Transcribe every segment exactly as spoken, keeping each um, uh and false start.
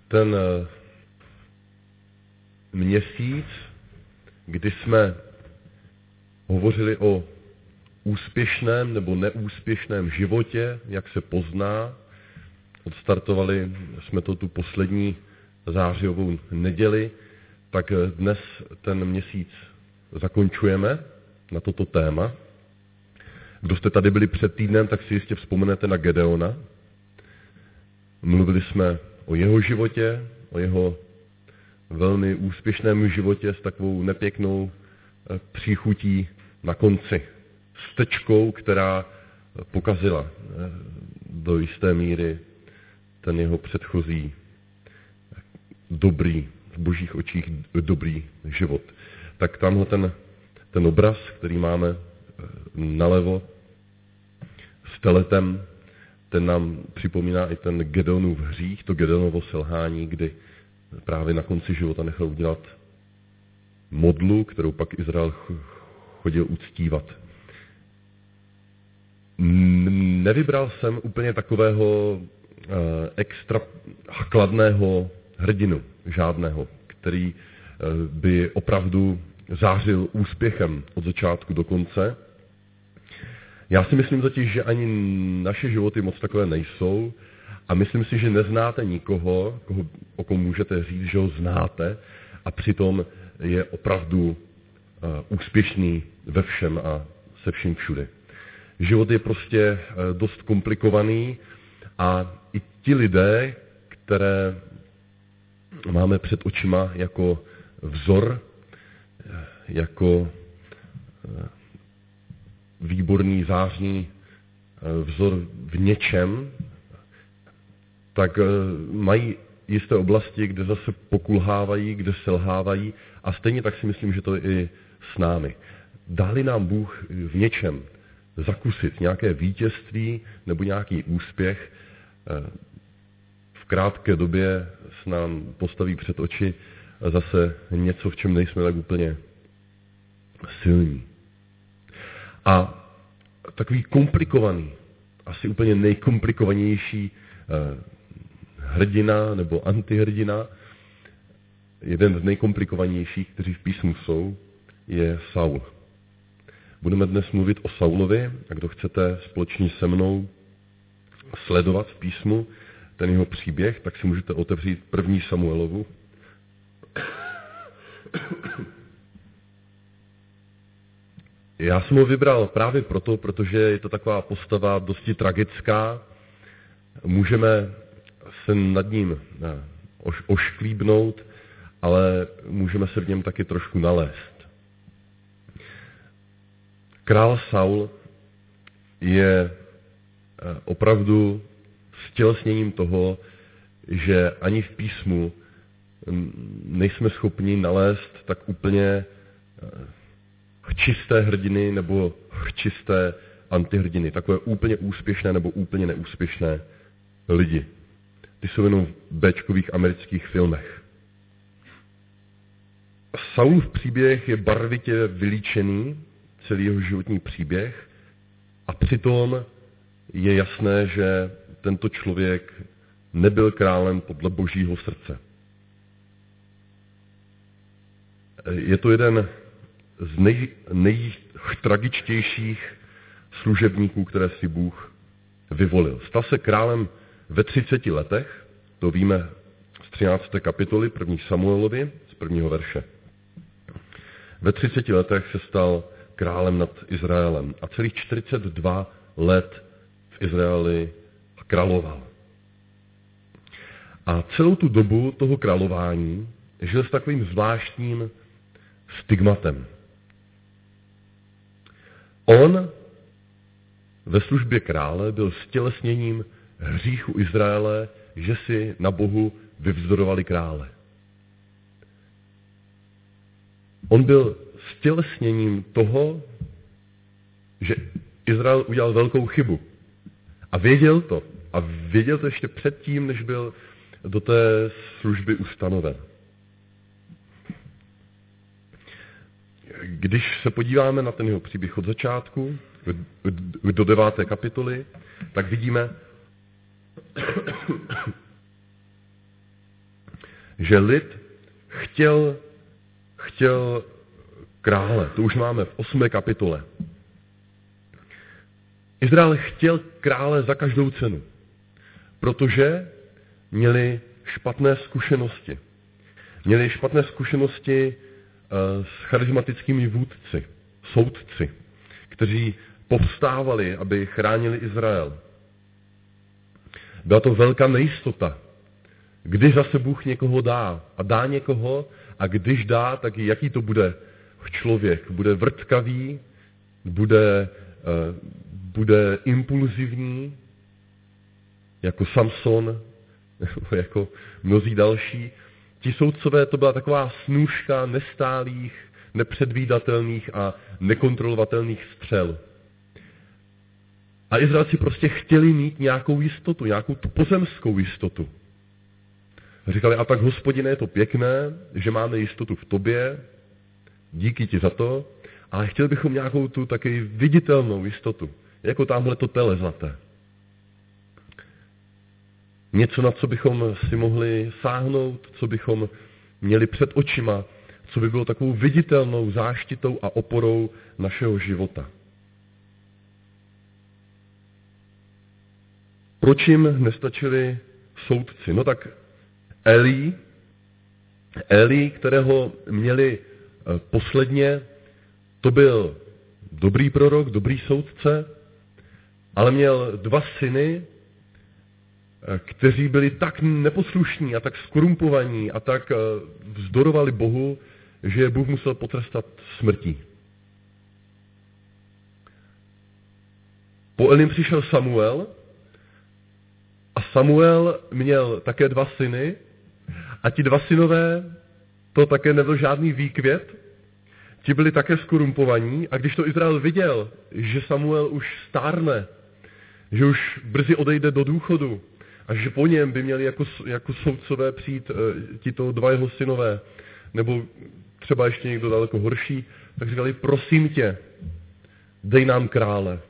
ten měsíc, kdy jsme hovořili o úspěšném nebo neúspěšném životě, jak se pozná, odstartovali jsme to tu poslední zářijovou neděli, tak dnes ten měsíc zakončujeme na toto téma. Kdo jste tady byli před týdnem, tak si jistě vzpomenete na Gedeona. Mluvili jsme o jeho životě, o jeho velmi úspěšném životě s takovou nepěknou příchutí na konci. S tečkou, která pokazila do jisté míry ten jeho předchozí dobrý, v božích očích dobrý život. Tak tamhle ten, ten obraz, který máme nalevo s teletem, ten nám připomíná i ten Gedeonův hřích, to Gedeonovo selhání, kdy právě na konci života nechal udělat modlu, kterou pak Izrael chodil uctívat. Nevybral jsem úplně takového extra kladného hrdinu, žádného, který by opravdu zářil úspěchem od začátku do konce. Já si myslím totiž, že ani naše životy moc takové nejsou a myslím si, že neznáte nikoho, koho, o kom můžete říct, že ho znáte a přitom je opravdu úspěšný ve všem a se vším všude. Život je prostě dost komplikovaný a i ti lidé, které máme před očima jako vzor, jako výborný zářný vzor v něčem, tak mají jisté oblasti, kde zase pokulhávají, kde selhávají a stejně tak si myslím, že to je i s námi. Dá-li nám Bůh v něčem zakusit nějaké vítězství nebo nějaký úspěch, v krátké době se nám postaví před oči zase něco, v čem nejsme tak úplně silní. A takový komplikovaný, asi úplně nejkomplikovanější hrdina nebo antihrdina, jeden z nejkomplikovanějších, kteří v písmu jsou, je Saul. Budeme dnes mluvit o Saulovi a kdo chcete společně se mnou sledovat v písmu ten jeho příběh, tak si můžete otevřít první Samuelovu. Já jsem ho vybral právě proto, protože je to taková postava dosti tragická. Můžeme se nad ním oš, ošklíbnout, ale můžeme se v něm taky trošku nalézt. Král Saul je opravdu stělesněním toho, že ani v písmu nejsme schopni nalézt tak úplně čisté hrdiny nebo čisté antihrdiny, takové úplně úspěšné nebo úplně neúspěšné lidi. Ty jsou jenom v béčkových amerických filmech. Saulův příběh je barvitě vylíčený, celý jeho životní příběh, a přitom je jasné, že tento člověk nebyl králem podle božího srdce. Je to jeden z nej, nejtragičtějších služebníků, které si Bůh vyvolil. Stal se králem ve třiceti letech, to víme z třinácté kapitoly první Samuelovi, z prvního verše. Ve třiceti letech se stal králem nad Izraelem a celých čtyřicet dva let v Izraeli královal. A celou tu dobu toho králování žil s takovým zvláštním stigmatem. On ve službě krále byl stělesněním hříchu Izraele, že si na Bohu vyvzdorovali krále. On byl stělesněním toho, že Izrael udělal velkou chybu. A věděl to. A věděl to ještě předtím, než byl do té služby ustanoven. Když se podíváme na ten jeho příběh od začátku, do deváté kapitoly, tak vidíme, že lid chtěl, chtěl krále. To už máme v osmé kapitole. Izrael chtěl krále za každou cenu, protože měli špatné zkušenosti. Měli špatné zkušenosti s charismatickými vůdci, soudci, kteří povstávali, aby chránili Izrael. Byla to velká nejistota, kdy zase Bůh někoho dá a dá někoho a když dá, tak jaký to bude člověk. Bude vrtkavý, bude, bude impulzivní, jako Samson, jako mnozí další. Ti soudcové, to byla taková snůška nestálých, nepředvídatelných a nekontrolovatelných střel. A Izraelci prostě chtěli mít nějakou jistotu, nějakou tu pozemskou jistotu. Říkali, a tak Hospodine, je to pěkné, že máme jistotu v tobě, díky ti za to, ale chtěli bychom nějakou tu taky viditelnou jistotu, jako tamhle to tele zlaté. Něco, na co bychom si mohli sáhnout, co bychom měli před očima, co by bylo takovou viditelnou záštitou a oporou našeho života. Proč jim nestačili soudci? No tak Eli, Eli, kterého měli posledně, to byl dobrý prorok, dobrý soudce, ale měl dva syny, kteří byli tak neposlušní a tak skorumpovaní a tak vzdorovali Bohu, že je Bůh musel potrestat smrtí. Po Elim přišel Samuel a Samuel měl také dva syny a ti dva synové, to také nebyl žádný výkvět, ti byli také skorumpovaní a když to Izrael viděl, že Samuel už stárne, že už brzy odejde do důchodu a že po něm by měli jako, jako soudcové přijít e, tito dva jeho synové, nebo třeba ještě někdo daleko horší, tak říkali, prosím tě, dej nám krále.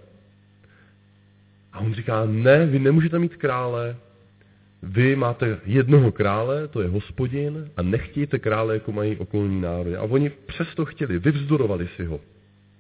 A on říká, ne, vy nemůžete mít krále, vy máte jednoho krále, to je Hospodin, a nechtějte krále, jako mají okolní národy. A oni přesto chtěli, vyvzdorovali si ho.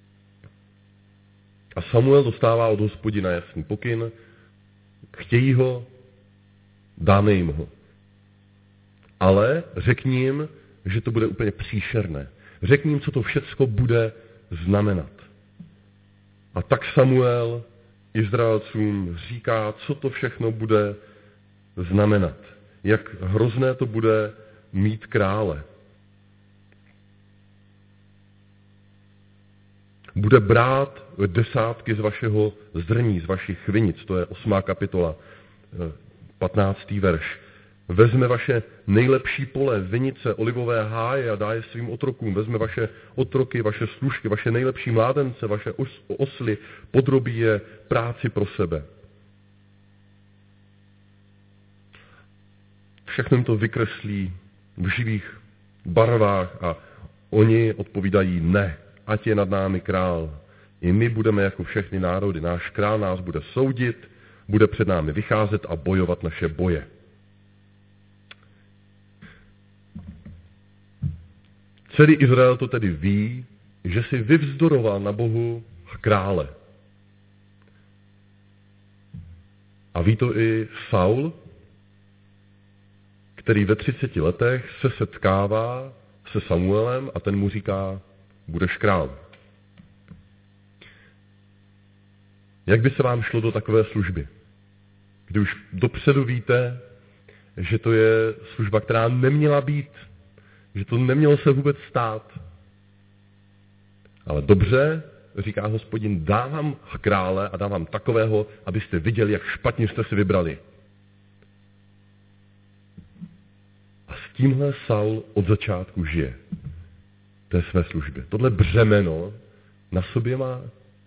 A Samuel dostává od Hospodina jasný pokyn, chtějí ho, dáme jim ho. Ale řekni jim, že to bude úplně příšerné. Řekni jim, co to všecko bude znamenat. A tak Samuel Izraelcům říká, co to všechno bude znamenat. Jak hrozné to bude mít krále. Bude brát desátky z vašeho zrní, z vašich vinic, to je osmá kapitola, patnáctý verš. Vezme vaše nejlepší pole, vinice, olivové háje a dá je svým otrokům. Vezme vaše otroky, vaše služky, vaše nejlepší mládence, vaše os, osly, podrobí je práci pro sebe. Všechno jim to vykreslí v živých barvách a oni odpovídají ne, ať je nad námi král. I my budeme jako všechny národy. Náš král nás bude soudit, bude před námi vycházet a bojovat naše boje. Celý Izrael to tedy ví, že si vyvzdoroval na Bohu krále. A ví to i Saul, který ve třiceti letech se setkává se Samuelem a ten mu říká, budeš král. Jak by se vám šlo do takové služby? Kdy už dopředu víte, že to je služba, která neměla být, že to nemělo se vůbec stát. Ale dobře, říká Hospodin, dávám krále a dávám takového, abyste viděli, jak špatně jste si vybrali. A s tímhle Saul od začátku žije. Té své službě. Tohle břemeno na sobě má.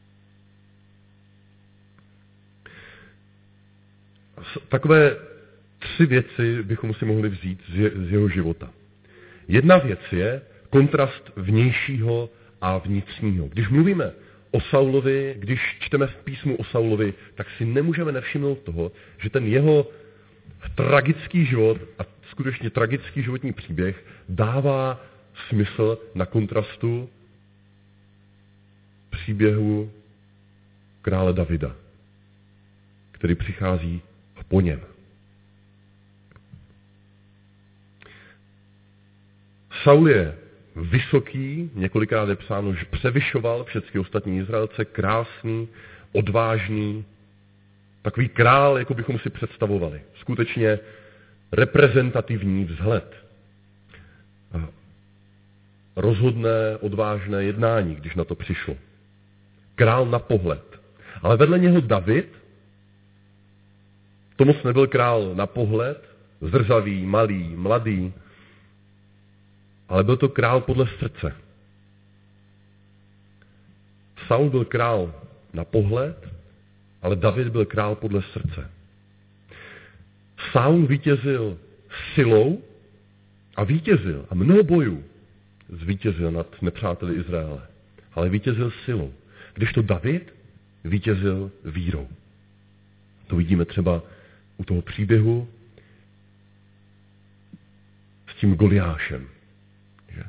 Takové tři věci bychom si mohli vzít z jeho života. Jedna věc je kontrast vnějšího a vnitřního. Když mluvíme o Saulovi, když čteme v písmu o Saulovi, tak si nemůžeme nevšimnout toho, že ten jeho tragický život a skutečně tragický životní příběh dává smysl na kontrastu příběhu krále Davida, který přichází po něm. Saul je vysoký, několikrát je psáno, že převyšoval všechny ostatní Izraelce, krásný, odvážný, takový král, jako bychom si představovali. Skutečně reprezentativní vzhled. Rozhodné, odvážné jednání, když na to přišlo. Král na pohled. Ale vedle něho David, to moc nebyl král na pohled, zrzavý, malý, mladý, ale byl to král podle srdce. Saul byl král na pohled, ale David byl král podle srdce. Saul vítězil silou a vítězil a mnoho bojů zvítězil nad nepřáteli Izraele, ale vítězil silou. Kdežto David vítězil vírou. To vidíme třeba u toho příběhu s tím Goliášem. Že?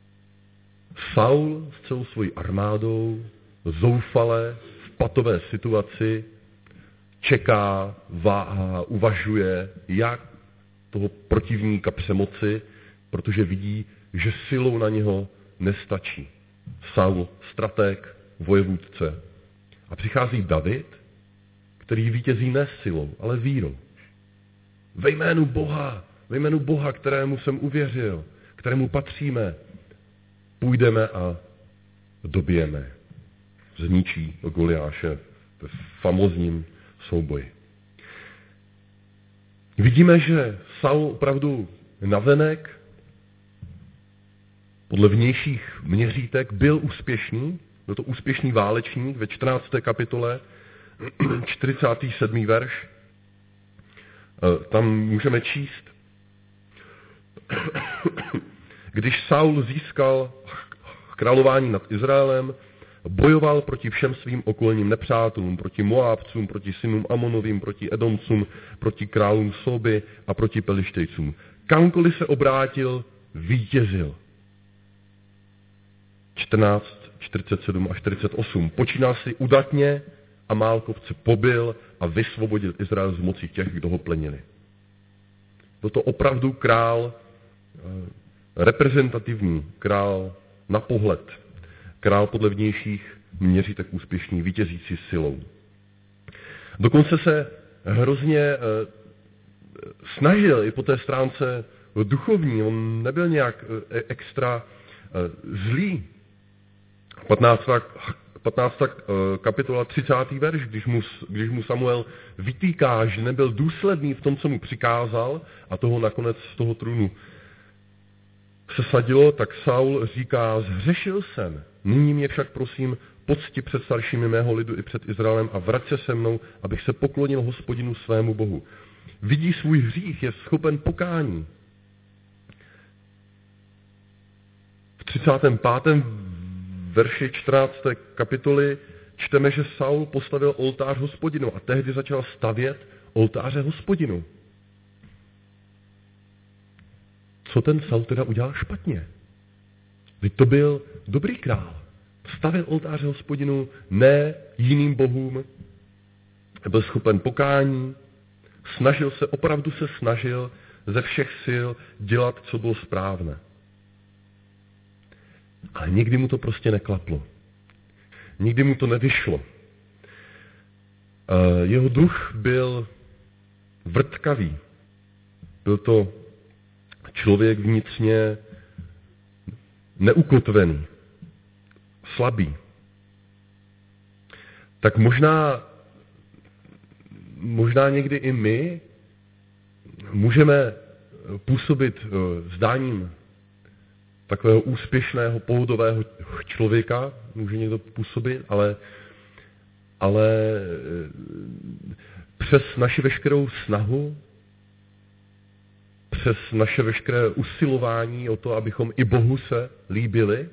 Saul s celou svojí armádou zoufale v patové situaci čeká, váhá, uvažuje, jak toho protivníka přemoci, protože vidí, že silou na něho nestačí. Saul, stratég, vojevůdce. A přichází David, který vítězí ne silou, ale vírou. Ve jménu Boha, ve jménu Boha, kterému jsem uvěřil, kterému patříme, půjdeme a dobijeme. Zničí Goliáše v famózním souboji. Vidíme, že Saul opravdu navenek, podle vnějších měřítek, byl úspěšný, byl to úspěšný válečník ve čtrnácté kapitole, čtyřicátý sedmý verš. Tam můžeme číst, když Saul získal králování nad Izraelem, bojoval proti všem svým okolním nepřátelům, proti Moábcům, proti synům Amonovým, proti Edomcům, proti králům Soby a proti Pelištejcům. Kamkoliv se obrátil, vítězil. čtrnáct, čtyřicet sedm a čtyřicet osm. Počínal si udatně a Málkovce pobil a vysvobodil Izrael z moci těch, kdo ho plenili. Byl to opravdu král, reprezentativní král na pohled, král podle vnějších měřítek úspěšný, vítězící silou. Dokonce se hrozně snažil i po té stránce duchovní, on nebyl nějak extra zlý. patnáctá patnáctá kapitola třicátý verš, když mu, když mu Samuel vytýká, že nebyl důsledný v tom, co mu přikázal, a toho nakonec z toho trůnu sesadilo, tak Saul říká, zhřešil jsem, nyní mě však prosím pocti před staršími mého lidu i před Izraelem a vrať se se mnou, abych se poklonil Hospodinu svému Bohu. Vidí svůj hřích, je schopen pokání. V třicátém pátém verši čtrnácté kapitoly čteme, že Saul postavil oltář Hospodinu a tehdy začal stavět oltáře Hospodinu. Co ten Saul teda udělal špatně? Vždyť to byl dobrý král. Stavěl oltáře Hospodinu, ne jiným bohům. Byl schopen pokání, snažil se, opravdu se snažil ze všech sil dělat, co bylo správné. Ale nikdy mu to prostě neklaplo. Nikdy mu to nevyšlo. Jeho duch byl vrtkavý. Byl to člověk vnitřně neukotvený, slabý. Tak možná, možná někdy i my můžeme působit zdáním takového úspěšného, pohodového člověka, může někdo působit, ale, ale přes naši veškerou snahu, přes naše veškeré usilování o to, abychom i Bohu se líbili,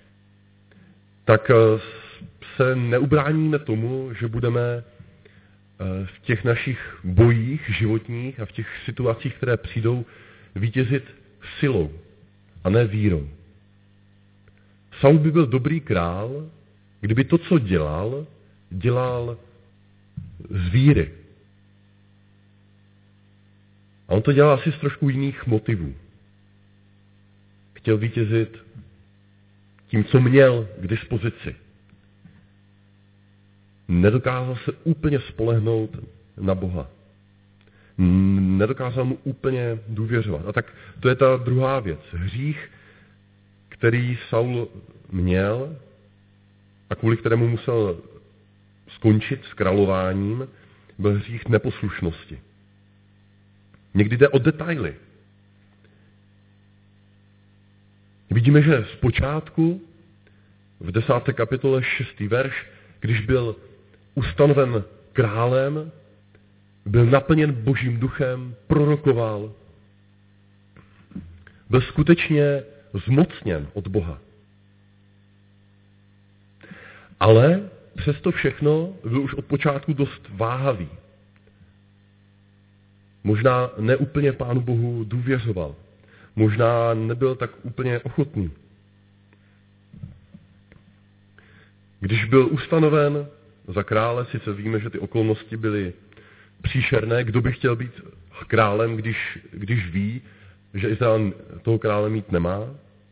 tak se neubráníme tomu, že budeme v těch našich bojích životních a v těch situacích, které přijdou, vítězit silou a ne vírou. Saul by byl dobrý král, kdyby to, co dělal, dělal z víry. A on to dělal asi z trošku jiných motivů. Chtěl vítězit tím, co měl k dispozici. Nedokázal se úplně spolehnout na Boha. Nedokázal mu úplně důvěřovat. A tak to je ta druhá věc. Hřích, který Saul měl a kvůli kterému musel skončit s králováním, byl hřích neposlušnosti. Někdy jde o detaily. Vidíme, že zpočátku v desáté kapitole šestý verš, když byl ustanoven králem, byl naplněn Božím duchem, prorokoval, byl skutečně zmocněn od Boha. Ale přesto všechno byl už od počátku dost váhavý. Možná neúplně Pánu Bohu důvěřoval. Možná nebyl tak úplně ochotný. Když byl ustanoven za krále, sice víme, že ty okolnosti byly příšerné, kdo by chtěl být králem, když, když ví, že Izrael toho krále mít nemá.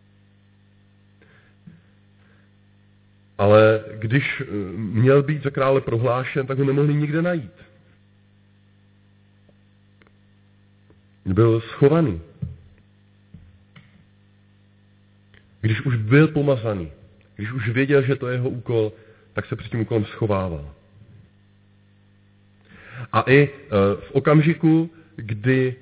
Ale když měl být za krále prohlášen, tak ho nemohli nikde najít. Byl schovaný. Když už byl pomazaný, když už věděl, že to je jeho úkol, tak se před tím úkolem schovával. A i v okamžiku, kdy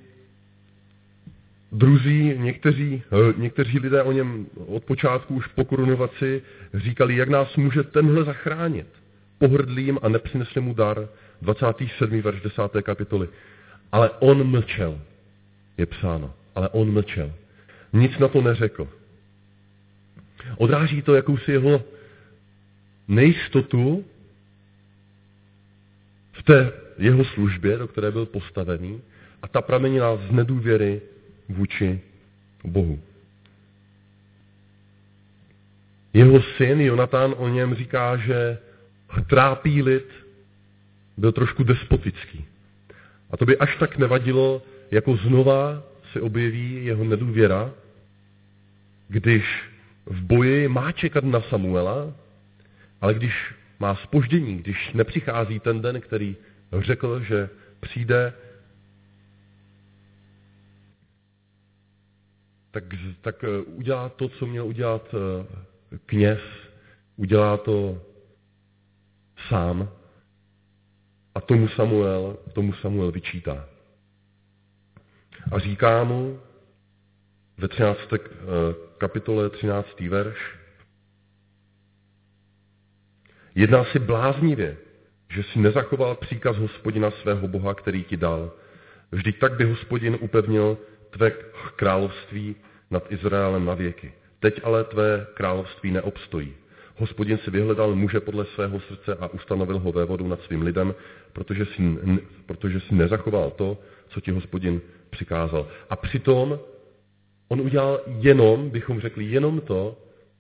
druzí, někteří, někteří lidé o něm od počátku už po korunovaci říkali, jak nás může tenhle zachránit. Pohrdlým a nepřinesli mu dar, dvacátý sedmý verš desáté kapitoly. Ale on mlčel, je psáno, ale on mlčel. Nic na to neřekl. Odráží to jakousi jeho nejistotu v té jeho službě, do které byl postavený, a ta pramenila z nedůvěry vůči Bohu. Jeho syn Jonatan o něm říká, že trápí lid, byl trošku despotický. A to by až tak nevadilo, jako znova se objeví jeho nedůvěra, když v boji má čekat na Samuela, ale když má zpoždění, když nepřichází ten den, který řekl, že přijde, tak, tak udělá to, co měl udělat kněz, udělá to sám a tomu Samuel, tomu Samuel vyčítá. A říká mu ve třinácté kapitole třináctý verš, jedná si bláznivě, že si nezachoval příkaz Hospodina svého Boha, který ti dal. Vždyť tak by Hospodin upevnil tvé království nad Izraelem na věky. Teď ale tvé království neobstojí. Hospodin si vyhledal muže podle svého srdce a ustanovil ho vévodu nad svým lidem, protože si, protože si nezachoval to, co ti Hospodin přikázal. A přitom on udělal jenom, bychom řekli, jenom to,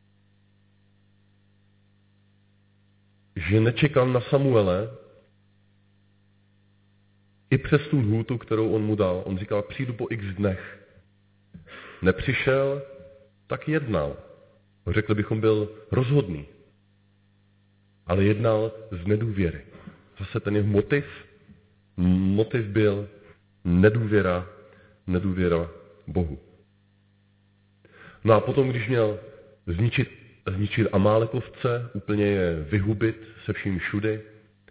že nečekal na Samuele i přes tu lhůtu, kterou on mu dal. On říkal, přijdu po x dnech. Nepřišel, tak jednal. Řekli bychom, byl rozhodný. Ale jednal z nedůvěry. Zase ten jeho motiv, motiv byl nedůvěra, nedůvěra Bohu. No a potom, když měl zničit, zničit Amálekovce, úplně je vyhubit se vším všudy,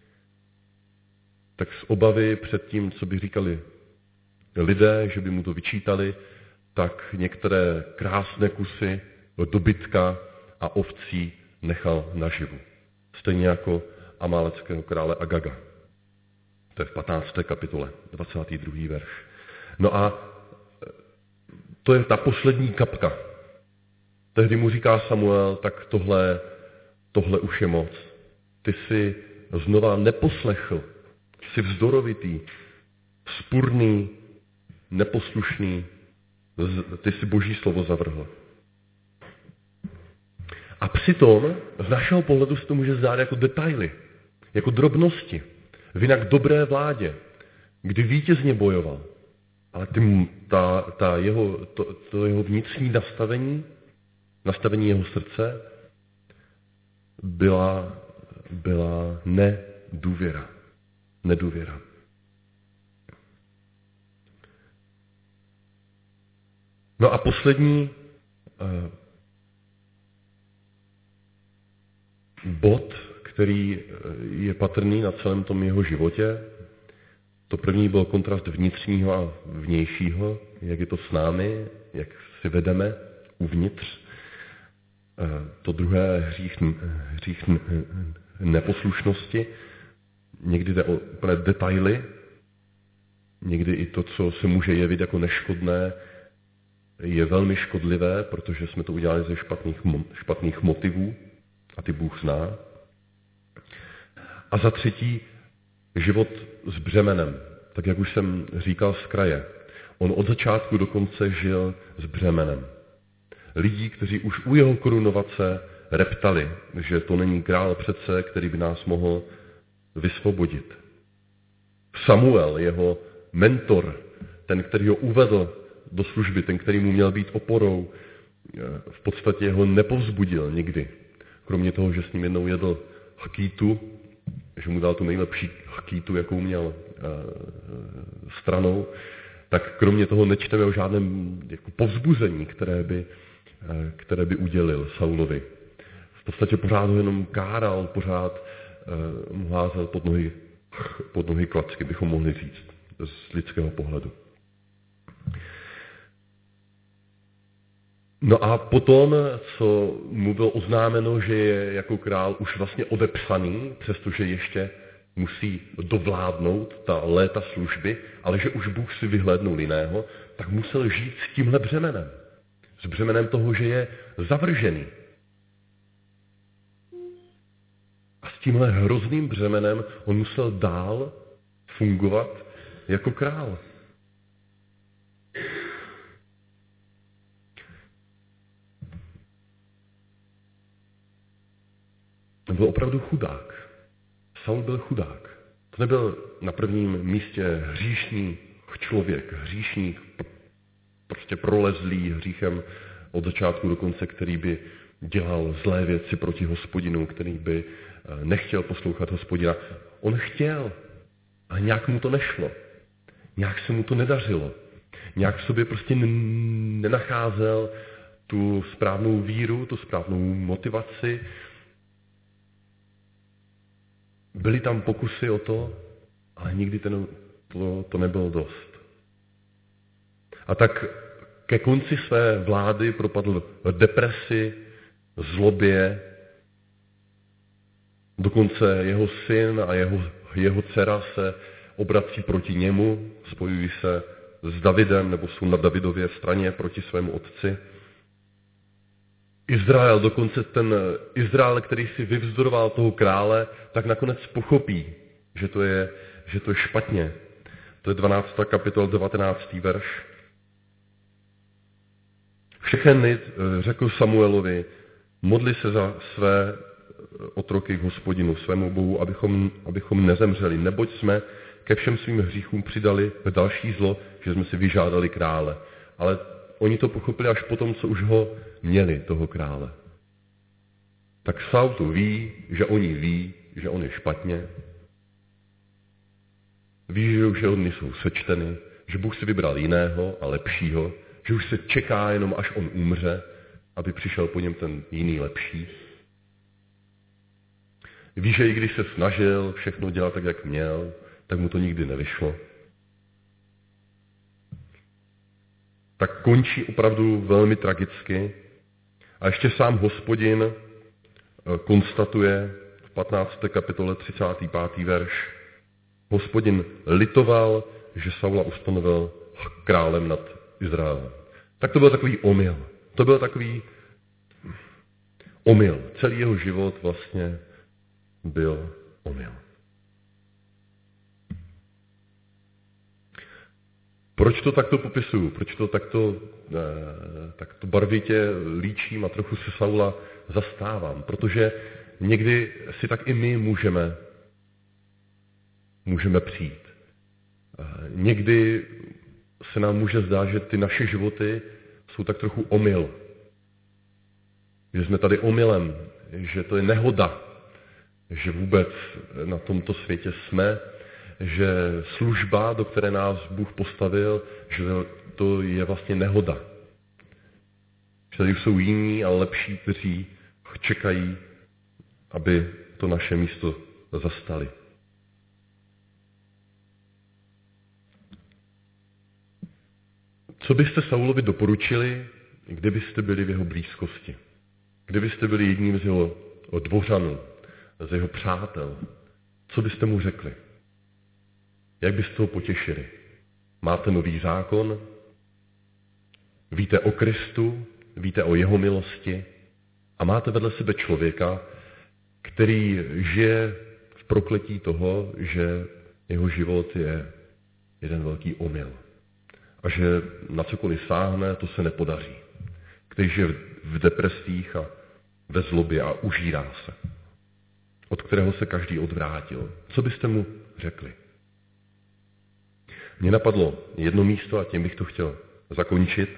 tak z obavy před tím, co by říkali lidé, že by mu to vyčítali, tak některé krásné kusy dobytka a ovcí nechal naživu. Stejně jako amáleckého krále Agaga. To je v patnácté kapitole, dvacátý druhý verš. No a to je ta poslední kapka. Tehdy mu říká Samuel, tak tohle, tohle už je moc. Ty jsi znova neposlechl jsi vzdorovitý, vzpurný, neposlušný, ty si Boží slovo zavrhl. A přitom z našeho pohledu se to může zdát jako detaily, jako drobnosti, v jinak dobré vládě, kdy vítězně bojoval. Ale ty, ta, ta jeho, to, to jeho vnitřní nastavení, nastavení jeho srdce byla, byla nedůvěra. Nedůvěra. No a poslední eh, bod, který je patrný na celém tom jeho životě. To první byl kontrast vnitřního a vnějšího, jak je to s námi, jak si vedeme uvnitř. To druhé hřích, hřích neposlušnosti. Někdy jde o úplné detaily, někdy i to, co se může jevit jako neškodné, je velmi škodlivé, protože jsme to udělali ze špatných, špatných motivů a ty Bůh zná. A za třetí, život s břemenem. Tak jak už jsem říkal z kraje. On od začátku do konce žil s břemenem. Lidí, kteří už u jeho korunovace reptali, že to není král přece, který by nás mohl vysvobodit. Samuel, jeho mentor, ten, který ho uvedl do služby, ten, který mu měl být oporou, v podstatě ho nepovzbudil nikdy. Kromě toho, že s ním jednou jedl chkýtu, že mu dal tu nejlepší chkýtu, jakou měl stranou, tak kromě toho nečteme o žádném jako povzbuzení, které by, které by udělil Saulovi. V podstatě pořád ho jenom káral, pořád mu házel pod nohy, pod nohy klacky, bychom mohli říct, z lidského pohledu. No a potom, co mu bylo oznámeno, že je jako král už vlastně odepsaný, přestože ještě musí dovládnout ta léta služby, ale že už Bůh si vyhlédnul jiného, tak musel žít s tímhle břemenem. S břemenem toho, že je zavržený. A s tímhle hrozným břemenem on musel dál fungovat jako král. Byl opravdu chudák. Saul byl chudák. To nebyl na prvním místě hříšný člověk, hříšník, prostě prolezlý hříchem od začátku do konce, který by dělal zlé věci proti Hospodinu, který by nechtěl poslouchat Hospodina. On chtěl, ale nějak mu to nešlo. Nějak se mu to nedařilo. Nějak v sobě prostě nenacházel tu správnou víru, tu správnou motivaci. Byly tam pokusy o to, ale nikdy ten, to, to nebylo dost. A tak ke konci své vlády propadl depresi, zlobě, dokonce jeho syn a jeho, jeho dcera se obrací proti němu, spojují se s Davidem, nebo jsou na Davidově straně proti svému otci. Izrael, dokonce ten Izrael, který si vyvzdoroval toho krále, tak nakonec pochopí, že to je, že to je špatně. To je dvanáctá kapitola, devatenáctý verš. Všechen lid řekl Samuelovi, modli se za své otroky k Hospodinu, svému Bohu, abychom, abychom nezemřeli, neboť jsme ke všem svým hříchům přidali další zlo, že jsme si vyžádali krále. Ale oni to pochopili až potom, co už ho měli, toho krále. Tak Saul to ví, že oni ví, že on je špatně. Ví, že už jeho dny jsou sečteny, že Bůh si vybral jiného a lepšího, že už se čeká jenom, až on umře, aby přišel po něm ten jiný lepší. Ví, že i když se snažil všechno dělat tak, jak měl, tak mu to nikdy nevyšlo. Tak končí opravdu velmi tragicky. A ještě sám Hospodin konstatuje v patnácté kapitole třicátý pátý verš. Hospodin litoval, že Saula ustanovil králem nad Izraelem. Tak to byl takový omyl. To byl takový omyl. Celý jeho život vlastně byl omyl. Proč to takto popisuju? Proč to takto, eh, takto barvitě líčím a trochu se Saula zastávám? Protože někdy si tak i my můžeme, můžeme přijít. Eh, někdy se nám může zdát, že ty naše životy jsou tak trochu omyl. Že jsme tady omylem, že to je nehoda, že vůbec na tomto světě jsme, že služba, do které nás Bůh postavil, že to je vlastně nehoda. Že tady jsou jiní a lepší, kteří čekají, aby to naše místo zastali. Co byste Saulovi doporučili, kdybyste byli v jeho blízkosti? Kdybyste byli jedním z jeho dvořanů, z jeho přátel, co byste mu řekli? Jak byste ho potěšili? Máte nový zákon? Víte o Kristu? Víte o jeho milosti? A máte vedle sebe člověka, který žije v prokletí toho, že jeho život je jeden velký omyl. A že na cokoliv sáhne, to se nepodaří. Který žije v depresích a ve zlobě a užírá se. Od kterého se každý odvrátil. Co byste mu řekli? Mně napadlo jedno místo a tím bych to chtěl zakončit.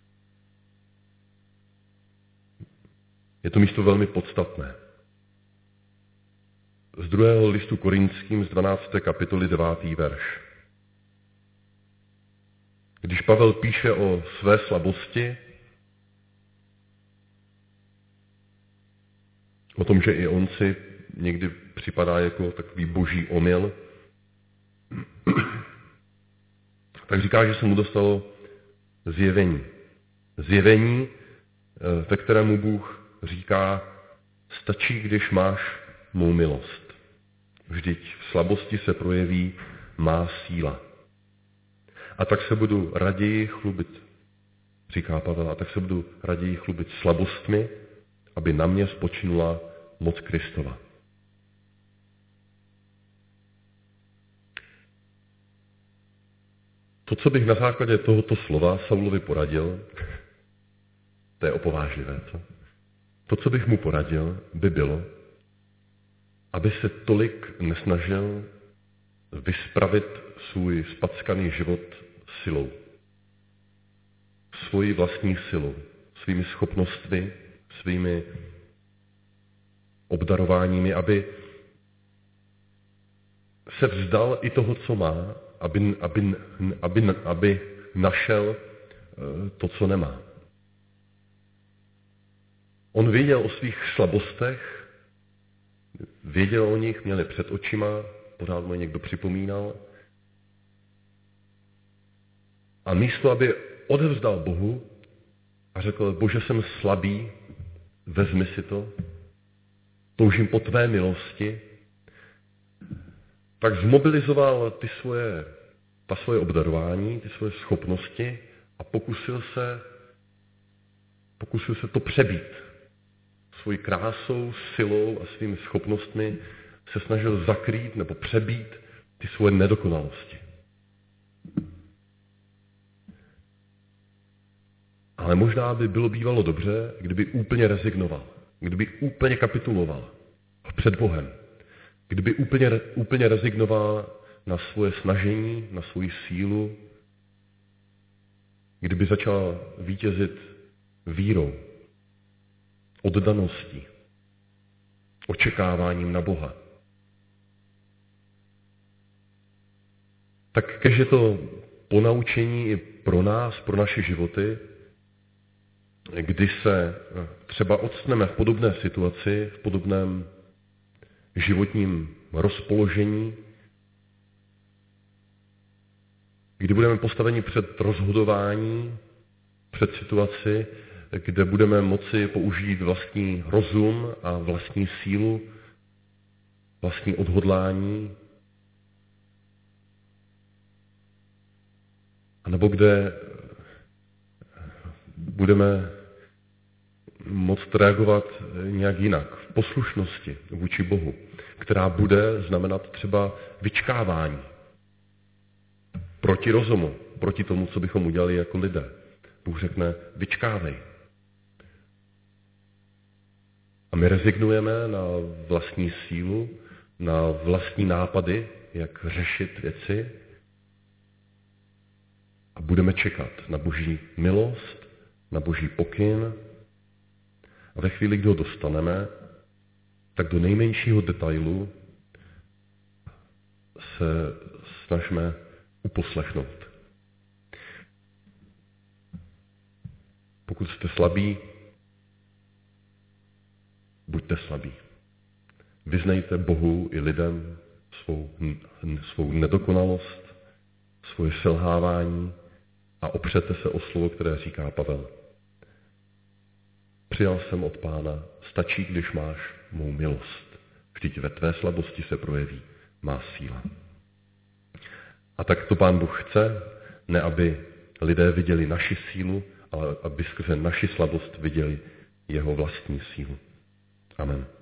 Je to místo velmi podstatné. Z druhého listu Korinským z dvanácté kapitoly devátý verš. Když Pavel píše o své slabosti, o tom, že i on si někdy připadá jako takový boží omyl, tak říká, že se mu dostalo zjevení. Zjevení, ve kterému Bůh říká, stačí, když máš mou milost. Vždyť v slabosti se projeví má síla. A tak se budu raději chlubit, říká Pavel, a tak se budu raději chlubit slabostmi, aby na mě spočinula moc Kristova. To, co bych na základě tohoto slova Saulovi poradil, to je opovážlivé, co? To, co bych mu poradil, by bylo, aby se tolik nesnažil vyspravit svůj spackaný život silou. Svojí vlastní silou, svými schopnostmi, svými obdarováními, aby se vzdal i toho, co má, aby, aby, aby, aby našel to, co nemá. On věděl o svých slabostech, věděl o nich, měl je před očima, pořád mu je někdo připomínal. A místo, aby odevzdal Bohu a řekl, Bože, jsem slabý, vezmi si to, toužím po tvé milosti, tak zmobilizoval ty svoje, ta svoje obdarování, ty svoje schopnosti a pokusil se, pokusil se to přebít. Svojí krásou, silou a svými schopnostmi se snažil zakrýt nebo přebít ty svoje nedokonalosti. Ale možná by bylo bývalo dobře, kdyby úplně rezignoval, kdyby úplně kapituloval před Bohem, kdyby úplně, úplně rezignoval na svoje snažení, na svoji sílu, kdyby začal vítězit vírou, oddaností, očekáváním na Boha. Tak kež je to ponaučení i pro nás, pro naše životy, kdy se třeba odstneme v podobné situaci, v podobném životním rozpoložení, kdy budeme postaveni před rozhodování, před situaci, kde budeme moci použít vlastní rozum a vlastní sílu, vlastní odhodlání, anebo kde budeme moct reagovat nějak jinak, v poslušnosti vůči Bohu, která bude znamenat třeba vyčkávání proti rozumu, proti tomu, co bychom udělali jako lidé. Bůh řekne, vyčkávej. A my rezignujeme na vlastní sílu, na vlastní nápady, jak řešit věci a budeme čekat na Boží milost, na Boží pokyn a ve chvíli, kdy ho dostaneme, tak do nejmenšího detailu se snažíme uposlechnout. Pokud jste slabí, buďte slabí. Vyznejte Bohu i lidem svou, svou nedokonalost, svoje selhávání a opřete se o slovo, které říká Pavel. Přijal jsem od Pána, stačí, když máš mou milost. Vždyť ve tvé slabosti se projeví má síla. A tak to Pán Bůh chce, ne aby lidé viděli naši sílu, ale aby skrze naši slabost viděli jeho vlastní sílu. Amen.